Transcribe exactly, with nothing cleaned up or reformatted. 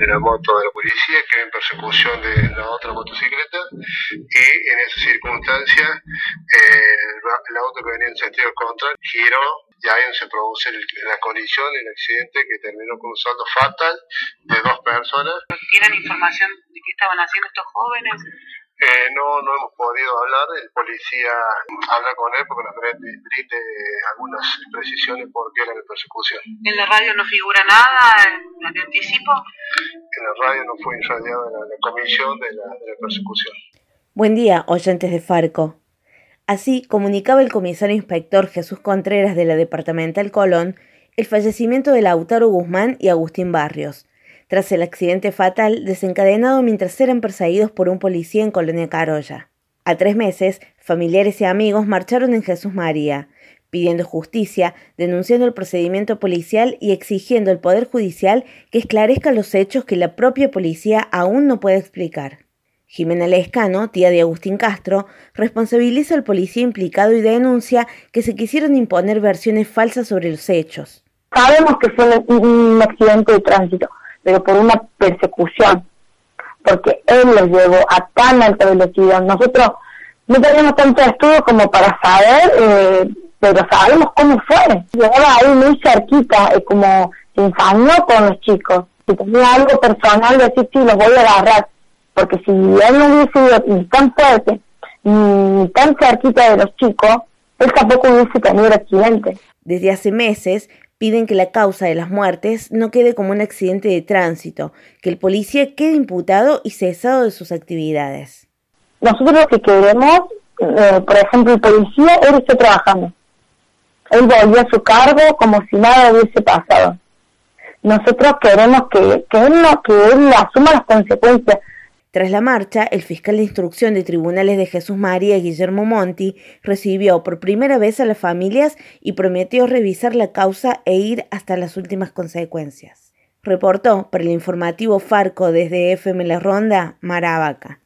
de la moto de la policía, que en persecución de la otra motocicleta, y en esa circunstancia eh, el auto que venía en sentido contrario giró, y ahí se produce el, la colisión, el accidente que terminó con un saldo fatal de dos personas. ¿Tienen información de qué estaban haciendo estos jóvenes? Eh, no, no hemos podido hablar. El policía habla con él porque nos brinde, brinde algunas precisiones por qué era la persecución. ¿En la radio no figura nada de anticipo? En la radio no fue irradiada la, la comisión de la, de la persecución. Buen día, oyentes de Farco. Así comunicaba el comisario inspector Jesús Contreras de la Departamental Colón el fallecimiento de Lautaro Guzmán y Agustín Barrios, tras el accidente fatal desencadenado mientras eran perseguidos por un policía en Colonia Carolla. A tres meses, familiares y amigos marcharon en Jesús María, pidiendo justicia, denunciando el procedimiento policial y exigiendo al Poder Judicial que esclarezca los hechos que la propia policía aún no puede explicar. Jimena Lescano, tía de Agustín Castro, responsabiliza al policía implicado y denuncia que se quisieron imponer versiones falsas sobre los hechos. Sabemos que fue un, un accidente de tránsito, pero por una persecución, porque él los llevó a tan alta velocidad. Nosotros no tenemos tanto estudio como para saber, eh, pero sabemos cómo fue. Llegaba ahí muy cerquita, eh, como se infamió con los chicos. Si tenía algo personal, decir, sí, los voy a agarrar. Porque si él no hubiese ido ni tan fuerte, ni tan cerquita de los chicos, él tampoco hubiese tenido el accidente. Desde hace meses piden que la causa de las muertes no quede como un accidente de tránsito, que el policía quede imputado y cesado de sus actividades. Nosotros lo que queremos, eh, por ejemplo, el policía, él está trabajando. Él volvió a su cargo como si nada hubiese pasado. Nosotros queremos que, que, él, no, que él asuma las consecuencias. Tras la marcha, el fiscal de instrucción de tribunales de Jesús María, Guillermo Monti, recibió por primera vez a las familias y prometió revisar la causa e ir hasta las últimas consecuencias. Reportó para el informativo Farco desde F M La Ronda, Mara Vaca.